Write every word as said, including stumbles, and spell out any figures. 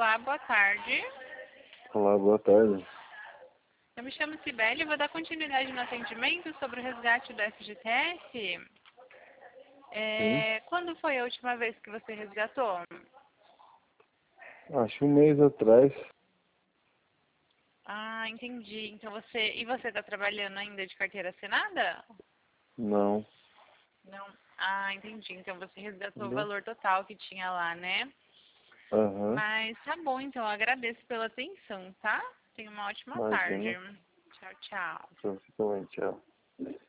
Olá, boa tarde. Olá, boa tarde. Eu me chamo Cibele e vou dar continuidade no atendimento sobre o resgate do F G T S. É, quando foi a última vez que você resgatou? Acho um mês atrás. Ah, entendi. Então você... E você está trabalhando ainda de carteira assinada? Não. Não. Ah, entendi. Então você resgatou o Entendeu? valor total que tinha lá, né? Aham. Mas tá bom, então. Eu agradeço pela atenção, tá? Tenha uma ótima tarde. Imagina. Tchau, tchau. Pra você também, tchau.